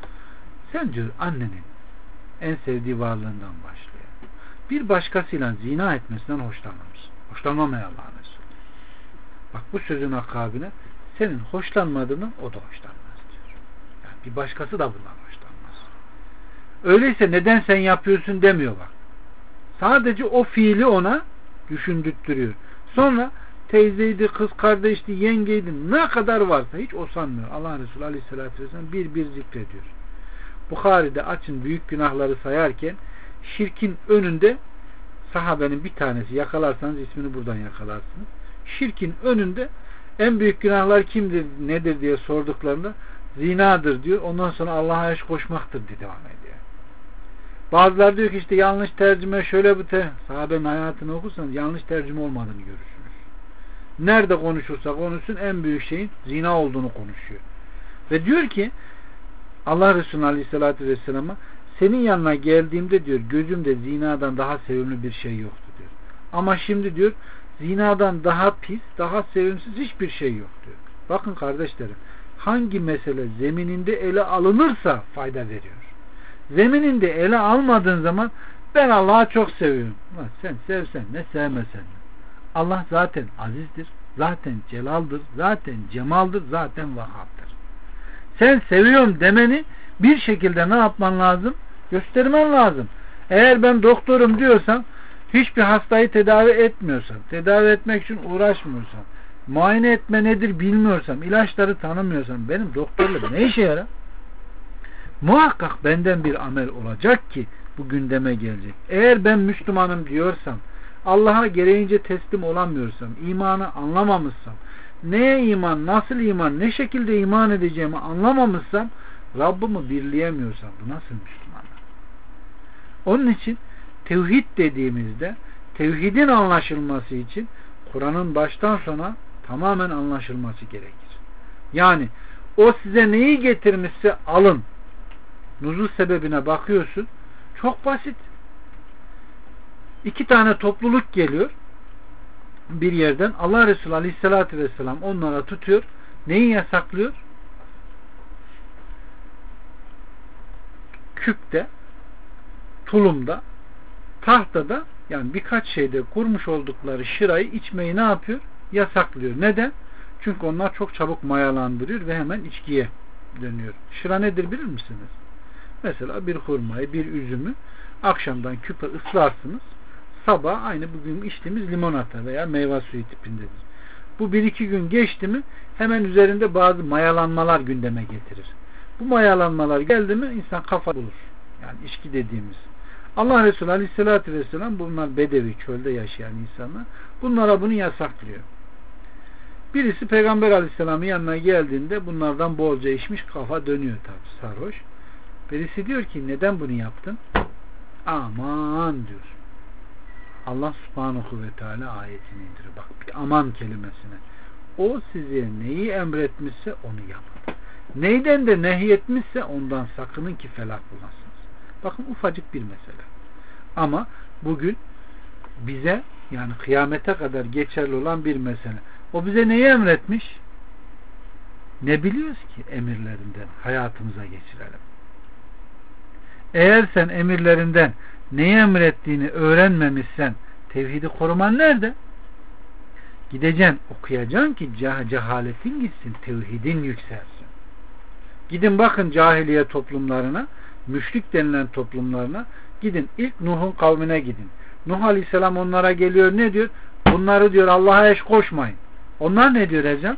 [SPEAKER 1] Sen diyor annenin en sevdiği varlığından başlıyor. Bir başkasıyla zina etmesinden hoşlanmamış. Hoşlanmamaya Allah'ın Resulü. Bak bu sözün akabine senin hoşlanmadığını o da hoşlanmaz diyor. Yani bir başkası da bundan hoşlanmaz. Öyleyse neden sen yapıyorsun demiyor bak. Sadece o fiili ona düşündürtüyor. Sonra teyzeydi, kız kardeşti, yengeydi, ne kadar varsa hiç o sanmıyor. Allah Resulü Aleyhisselatü Vesselam bir bir zikrediyor. Bukhari'de açın büyük günahları sayarken şirkin önünde sahabenin bir tanesi, yakalarsanız ismini buradan yakalarsınız. Şirkin önünde en büyük günahlar kimdir, nedir diye sorduklarında zinadır diyor. Ondan sonra Allah'a eş koşmaktır diye devam ediyor. Bazıları diyor ki işte yanlış tercüme şöyle bir te sahabenin hayatını okursanız yanlış tercüme olmadığını görürsünüz. Nerede konuşursa konuşsun en büyük şeyin zina olduğunu konuşuyor. Ve diyor ki Allah Resulü Aleyhisselatü Vesselam'a senin yanına geldiğimde diyor gözümde zinadan daha sevimli bir şey yoktu diyor. Ama şimdi diyor zinadan daha pis, daha sevimsiz hiçbir şey yok diyor. Bakın kardeşlerim, hangi mesele zemininde ele alınırsa fayda veriyor. Zemininde ele almadığın zaman ben Allah'ı çok seviyorum. Lan sen sevsen ne sevmesen ne. Allah zaten azizdir, zaten celaldir, zaten cemaldir, zaten vahaptır. Sen seviyorum demeni bir şekilde ne yapman lazım? Göstermen lazım. Eğer ben doktorum diyorsam, hiçbir hastayı tedavi etmiyorsam, tedavi etmek için uğraşmıyorsam, muayene etme nedir bilmiyorsam, ilaçları tanımıyorsam benim doktorluğum ne işe yarar? Muhakkak benden bir amel olacak ki bu gündeme gelecek. Eğer ben Müslümanım diyorsam, Allah'a gereğince teslim olamıyorsam, imanı anlamamışsam, neye iman, nasıl iman, ne şekilde iman edeceğimi anlamamışsam, Rabbimi birleyemiyorsam bu nasıl Müslümanlık? Onun için tevhid dediğimizde tevhidin anlaşılması için Kur'an'ın baştan sona tamamen anlaşılması gerekir. Yani o size neyi getirmişse alın. Nuzul sebebine bakıyorsun. Çok basit. İki tane topluluk geliyor bir yerden. Allah Resulü Aleyhisselatü Vesselam onlara tutuyor. Neyi yasaklıyor? Küpte, tulumda, tahtada, yani birkaç şeyde kurmuş oldukları şırayı içmeyi ne yapıyor? Yasaklıyor. Neden? Çünkü onlar çok çabuk mayalandırıyor ve hemen içkiye dönüyor. Şıra nedir bilir misiniz? Mesela bir hurmayı, bir üzümü akşamdan küpe ıslarsınız. Sabah aynı bugün içtiğimiz limonata veya meyve suyu tipindedir. Bu bir iki gün geçti mi hemen üzerinde bazı mayalanmalar gündeme getirir. Bu mayalanmalar geldi mi insan kafa bulur. Yani içki dediğimiz. Allah Resulü Aleyhisselatü Vesselam, bunlar bedevi, çölde yaşayan insanlar, bunlara bunu yasaklıyor. Birisi Peygamber Aleyhisselam'ın yanına geldiğinde bunlardan bolca içmiş, kafa dönüyor tabi, sarhoş. Birisi diyor ki neden bunu yaptın? Aman diyor. Allah Subhanahu ve Teala ayetini indiriyor. Bak bir aman kelimesine. O size neyi emretmişse onu yapın. Neyden de nehyetmişse ondan sakının ki felah bulasınız. Bakın ufacık bir mesele. Ama bugün bize, yani kıyamete kadar geçerli olan bir mesele. O bize neyi emretmiş? Ne biliyoruz ki emirlerinden hayatımıza geçirelim. Eğer sen emirlerinden neyi emrettiğini öğrenmemişsen tevhidi koruman nerede? Gideceksin, okuyacaksın ki ceh cehaletin gitsin, tevhidin yükselsin. Gidin bakın cahiliye toplumlarına, müşrik denilen toplumlarına, gidin ilk Nuh'un kavmine gidin. Nuh Aleyhisselam onlara geliyor, ne diyor? Bunları diyor Allah'a eş koşmayın. Onlar ne diyor Ecem?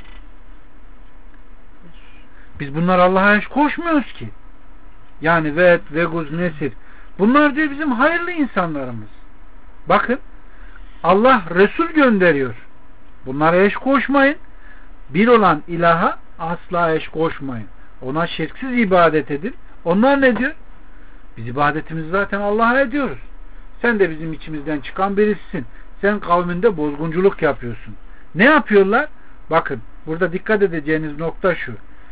[SPEAKER 1] Biz bunlar Allah'a eş koşmuyoruz ki. Yani Ved, Veguz, Nesir. Bunlar diyor bizim hayırlı insanlarımız. Bakın Allah Resul gönderiyor. Bunlara eş koşmayın. Bir olan ilaha asla eş koşmayın. Ona şirksiz ibadet edin. Onlar ne diyor? Biz ibadetimizi zaten Allah'a ediyoruz. Sen de bizim içimizden çıkan birisisin. Sen kavminde bozgunculuk yapıyorsun. Ne yapıyorlar? Bakın burada dikkat edeceğiniz nokta şu.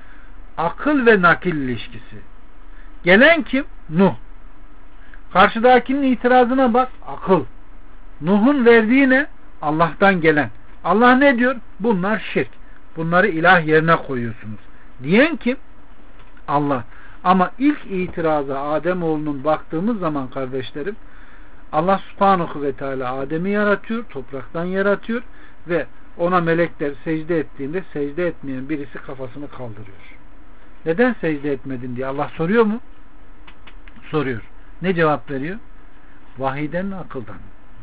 [SPEAKER 1] Akıl ve nakil ilişkisi. Gelen kim? Nuh. Karşıdakinin itirazına bak. Akıl. Nuh'un verdiği ne? Allah'tan gelen. Allah ne diyor? Bunlar şirk. Bunları ilah yerine koyuyorsunuz. Diyen kim? Allah. Ama ilk itiraza Ademoğlunun baktığımız zaman kardeşlerim, Allah subhanahu ve teala Adem'i yaratıyor, topraktan yaratıyor ve ona melekler secde ettiğinde secde etmeyen birisi kafasını kaldırıyor. Neden secde etmedin diye Allah soruyor mu? Soruyor. Ne cevap veriyor? Vahiden mi, akıldan mı?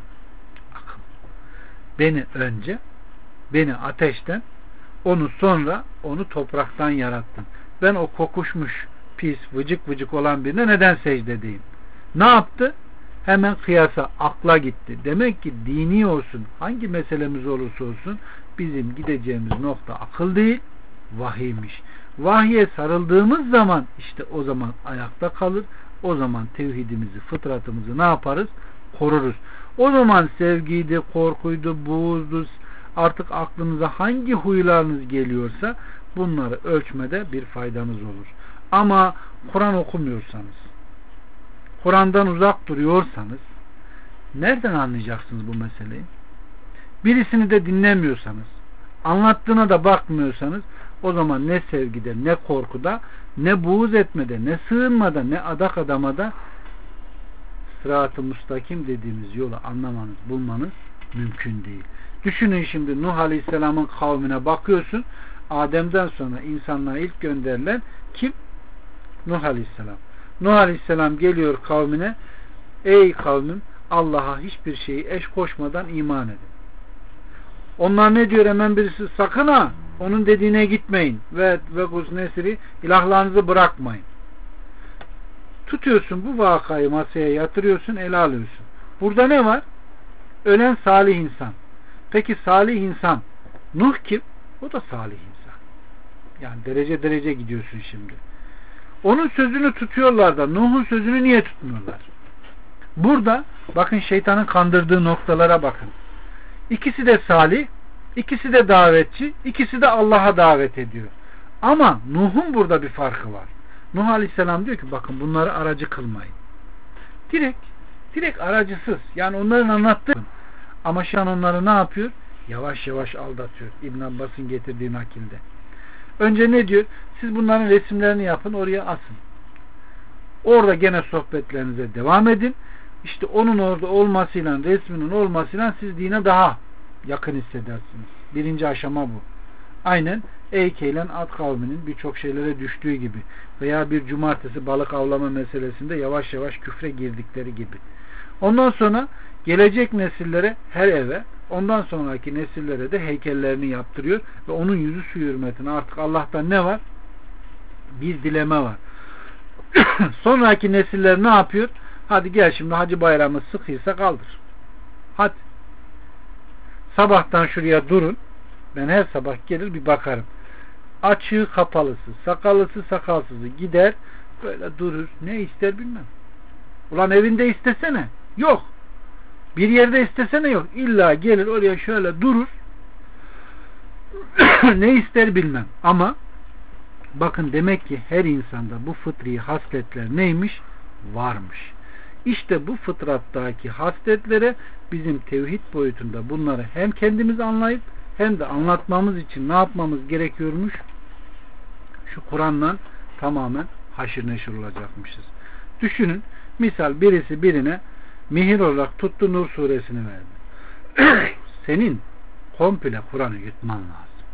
[SPEAKER 1] Akıl. Beni önce, beni ateşten, onu sonra, onu topraktan yarattın. Ben o kokuşmuş, pis, vıcık vıcık olan birine neden secde edeyim? Ne yaptı? Hemen kıyasa, akla gitti. Demek ki dini olsun, hangi meselemiz olursa olsun, bizim gideceğimiz nokta akıl değil, vahiymiş. Vahye sarıldığımız zaman işte o zaman ayakta kalır. O zaman tevhidimizi, fıtratımızı ne yaparız? Koruruz. O zaman sevgiydi, korkuydu, buğuzdu, artık aklınıza hangi huylarınız geliyorsa bunları ölçmede bir faydanız olur. Ama Kur'an okumuyorsanız, Kur'an'dan uzak duruyorsanız nereden anlayacaksınız bu meseleyi? Birisini de dinlemiyorsanız, anlattığına da bakmıyorsanız o zaman ne sevgide, ne korkuda, ne buğz etmede, ne sığınmada, ne adak adamada sırat-ı müstakim dediğimiz yolu anlamanız, bulmanız mümkün değil. Düşünün şimdi Nuh Aleyhisselam'ın kavmine bakıyorsun. Adem'den sonra insanlığa ilk gönderilen kim? Nuh Aleyhisselam. Nuh Aleyhisselam geliyor kavmine, ey kavmim, Allah'a hiçbir şeyi eş koşmadan iman edin. Onlar ne diyor hemen birisi? Sakın ha, onun dediğine gitmeyin. Ve Veguz Nesri, ilahlarınızı bırakmayın. Tutuyorsun bu vakayı masaya yatırıyorsun, ele alıyorsun. Burada ne var? Ölen salih insan. Peki salih insan Nuh kim? O da salih insan. Yani derece derece gidiyorsun şimdi. Onun sözünü tutuyorlar da Nuh'un sözünü niye tutmuyorlar? Burada bakın şeytanın kandırdığı noktalara bakın. İkisi de salih, ikisi de davetçi, ikisi de Allah'a davet ediyor. Ama Nuh'un burada bir farkı var. Nuh Aleyhisselam diyor ki bakın bunları aracı kılmayın. Direkt, direkt aracısız. Yani onların anlattığı ama şu an onları ne yapıyor? Yavaş yavaş aldatıyor. İbn Abbas'ın getirdiği nakilde. Önce ne diyor? Siz bunların resimlerini yapın, oraya asın. Orada gene sohbetlerinize devam edin. İşte onun orada olmasıyla, resminin olmasıyla siz dine daha yakın hissedersiniz. Birinci aşama bu. Aynen Eyke ile Ad kavminin birçok şeylere düştüğü gibi veya bir cumartesi balık avlama meselesinde yavaş yavaş küfre girdikleri gibi. Ondan sonra gelecek nesillere her eve, ondan sonraki nesillere de heykellerini yaptırıyor ve onun yüzü suyu hürmetine artık Allah'tan ne var? Bir dileme var. Sonraki nesiller ne yapıyor? Hadi gel şimdi Hacı Bayramı sıkıysa kaldır. Hadi. Sabahtan şuraya durun. Ben her sabah gelir bir bakarım. Açığı kapalısı, sakalısı sakalsızı gider böyle durur. Ne ister bilmem. Ulan evinde istesene. Yok. Bir yerde istesene yok. İlla gelir oraya şöyle durur. Ne ister bilmem. Ama bakın demek ki her insanda bu fıtri hasletler neymiş? Varmış. İşte bu fıtrattaki hasletlere bizim tevhid boyutunda bunları hem kendimiz anlayıp hem de anlatmamız için ne yapmamız gerekiyormuş? Şu Kur'an'la tamamen haşır neşir olacakmışız. Düşünün, misal birisi birine mihir olarak tuttu Nur suresini verdi. Senin komple Kur'an'ı yutman lazım.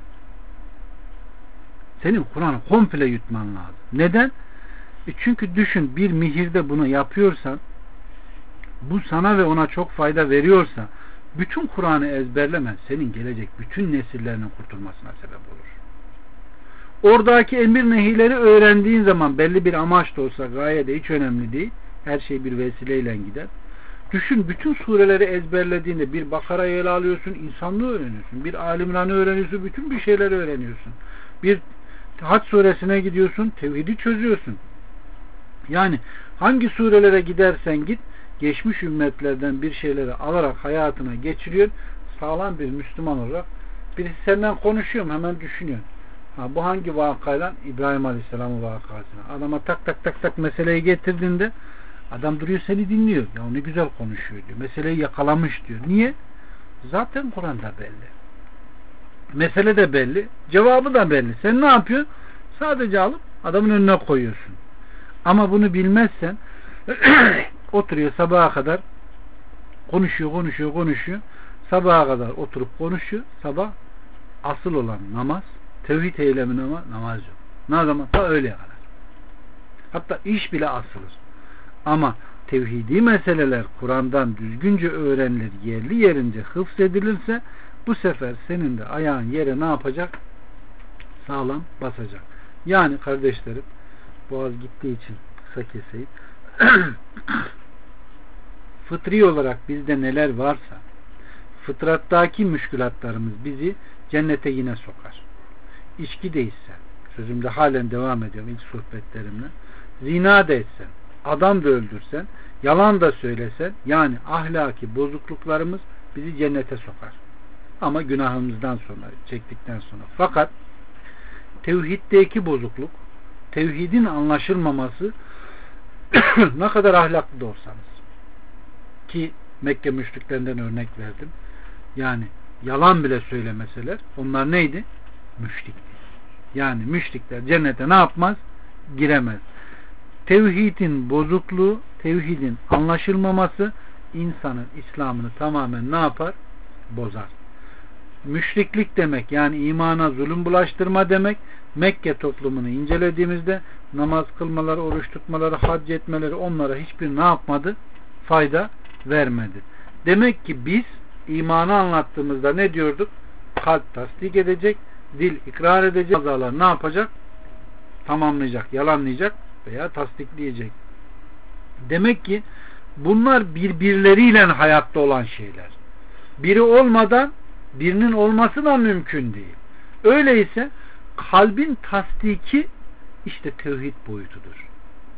[SPEAKER 1] Senin Kur'an'ı komple yutman lazım. Neden? E çünkü düşün, bir mihirde bunu yapıyorsan, bu sana ve ona çok fayda veriyorsa, bütün Kur'an'ı ezberlemen senin gelecek bütün nesillerinin kurtulmasına sebep olur. Oradaki emir nehileri öğrendiğin zaman, belli bir amaç da olsa gaye de hiç önemli değil. Her şey bir vesileyle gider. Düşün, bütün sureleri ezberlediğinde bir Bakara'yı ele alıyorsun, insanlığı öğreniyorsun. Bir Ali İmran'ı öğreniyorsun, bütün bir şeyleri öğreniyorsun. Bir Hac suresine gidiyorsun, tevhidi çözüyorsun. Yani hangi surelere gidersen git, geçmiş ümmetlerden bir şeyleri alarak hayatına geçiriyor. Sağlam bir Müslüman olarak birisi senden konuşuyor, hemen düşünüyor. Ha, bu hangi vakayla? İbrahim Aleyhisselam'ın vakasına. Adama tak tak tak tak meseleyi getirdiğinde adam duruyor, seni dinliyor. Ya ne güzel konuşuyor diyor. Meseleyi yakalamış diyor. Niye? Zaten Kur'an'da belli. Mesele de belli. Cevabı da belli. Sen ne yapıyorsun? Sadece alıp adamın önüne koyuyorsun. Ama bunu bilmezsen oturuyor sabaha kadar konuşuyor, konuşuyor, konuşuyor. Sabaha kadar oturup konuşuyor. Sabah asıl olan namaz, tevhid eylemin ama namaz yok. Ne zaman? Ta öğleye kadar. Hatta iş bile asılır. Ama tevhidi meseleler Kur'an'dan düzgünce öğrenilir, yerli yerince hıfzedilirse, bu sefer senin de ayağın yere ne yapacak? Sağlam basacak. Yani kardeşlerim, boğaz gittiği için kısa keseyim. Fıtri olarak bizde neler varsa, fıtrattaki müşkülatlarımız bizi cennete yine sokar. İçki de içsen, sözümde halen devam ediyorum ilk sohbetlerimle, zina da etsen, adam da öldürsen, yalan da söylesen, yani ahlaki bozukluklarımız bizi cennete sokar. Ama günahımızdan sonra, çektikten sonra. Fakat tevhiddeki bozukluk, tevhidin anlaşılmaması ne kadar ahlaklı da olsanız, ki Mekke müşriklerinden örnek verdim. Yani yalan bile söylemeseler, onlar neydi? Müşrikti. Yani müşrikler cennete ne yapmaz? Giremez. Tevhidin bozukluğu, tevhidin anlaşılmaması insanın İslam'ını tamamen ne yapar? Bozar. Müşriklik demek, yani imana zulüm bulaştırma demek. Mekke toplumunu incelediğimizde namaz kılmaları, oruç tutmaları, hac etmeleri onlara hiçbir ne yapmadı? Fayda vermedi. Demek ki biz imanı anlattığımızda ne diyorduk? Kalp tasdik edecek, dil ikrar edecek, azalar ne yapacak? Tamamlayacak, yalanlayacak veya tasdikleyecek. Demek ki bunlar birbirleriyle hayatta olan şeyler. Biri olmadan birinin olması da mümkün değil. Öyleyse kalbin tasdiki işte tevhid boyutudur.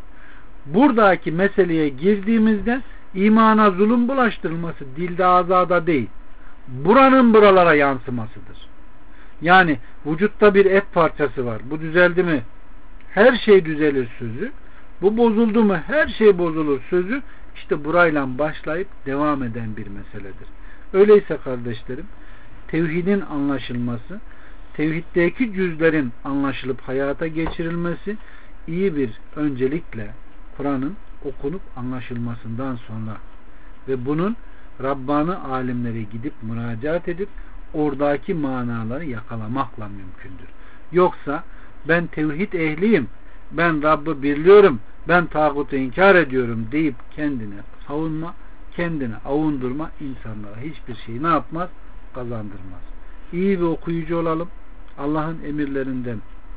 [SPEAKER 1] Buradaki meseleye girdiğimizde imana zulüm bulaştırılması dilde azada değil, buranın buralara yansımasıdır. Yani vücutta bir et parçası var. Bu düzeldi mi her şey düzelir sözü. Bu bozuldu mu her şey bozulur sözü. İşte burayla başlayıp devam eden bir meseledir. Öyleyse kardeşlerim, tevhidin anlaşılması, tevhiddeki cüzlerin anlaşılıp hayata geçirilmesi iyi bir öncelikle Kur'an'ın okunup anlaşılmasından sonra ve bunun Rabbani alimlere gidip müracaat edip oradaki manaları yakalamakla mümkündür. Yoksa ben tevhid ehliyim, ben Rabb'i birliyorum, ben tağutu inkar ediyorum deyip kendine savunma, kendine avundurma insanlara hiçbir şey ne yapmaz? Kazandırmaz. İyi bir okuyucu olalım. Allah'ın emirlerinden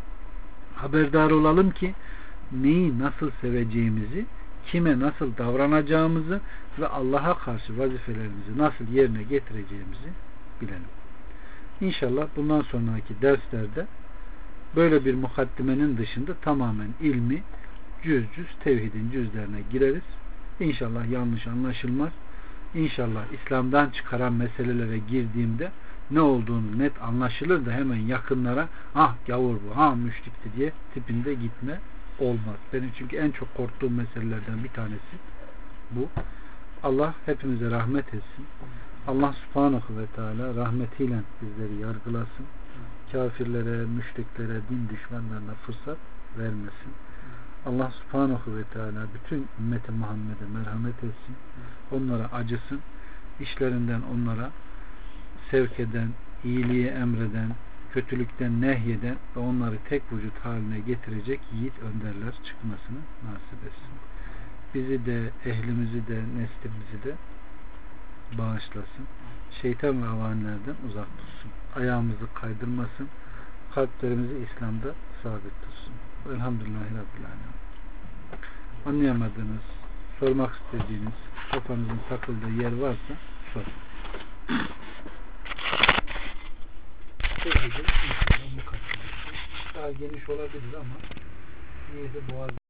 [SPEAKER 1] haberdar olalım ki neyi nasıl seveceğimizi, kime nasıl davranacağımızı ve Allah'a karşı vazifelerimizi nasıl yerine getireceğimizi bilelim. İnşallah bundan sonraki derslerde böyle bir mukaddimenin dışında tamamen ilmi cüz cüz tevhidin cüzlerine gireriz. İnşallah yanlış anlaşılmaz. İnşallah İslam'dan çıkaran meselelere girdiğimde ne olduğunu net anlaşılır da hemen yakınlara ah gavur bu, ha müşrikti diye tipinde gitme olmaz. Benim çünkü en çok korktuğum meselelerden bir tanesi bu. Allah hepimize rahmet etsin. Allah subhanahu ve teala rahmetiyle bizleri yargılasın. Kafirlere, müşriklere, din düşmanlarına fırsat vermesin. Allah subhanahu ve teala bütün ümmeti Muhammed'e merhamet etsin. Onlara acısın. İşlerinden onlara sevk eden, iyiliği emreden, kötülükten nehyeden ve onları tek vücut haline getirecek yiğit önderler çıkmasını nasip etsin. Bizi de, ehlimizi de, neslimizi de bağışlasın. Şeytan ve avanilerden uzak tutsun. Ayağımızı kaydırmasın. Kalplerimizi İslam'da sabit tutsun. Elhamdülillahi Rabbil Alemin. Anlayamadığınız, sormak istediğiniz, kafanızın takıldığı yer varsa sorun. Daha geniş olabilir ama yine de boğaz